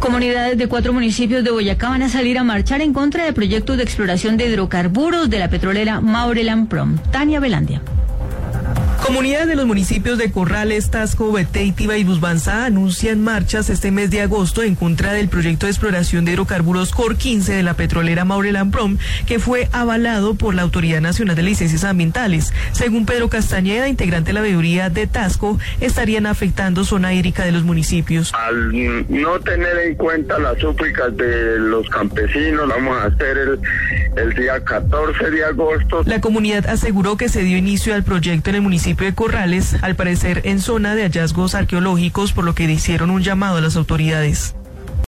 Comunidades de 4 municipios de Boyacá van a salir a marchar en contra del proyecto de exploración de hidrocarburos de la petrolera Maurel & Prom. Tania Belandia. Comunidades de los municipios de Corrales, Tasco, Beteitiva y Busbanza anuncian marchas este mes de agosto en contra del proyecto de exploración de hidrocarburos COR 15 de la petrolera Maurel & Prom, que fue avalado por la Autoridad Nacional de Licencias Ambientales. Según Pedro Castañeda, integrante de la veeduría de Tasco, estarían afectando zona hídrica de los municipios. Al no tener en cuenta las súplicas de los campesinos, vamos a hacer el día 14 de agosto. La comunidad aseguró que se dio inicio al proyecto en el municipio de Corrales, al parecer en zona de hallazgos arqueológicos, por lo que hicieron un llamado a las autoridades.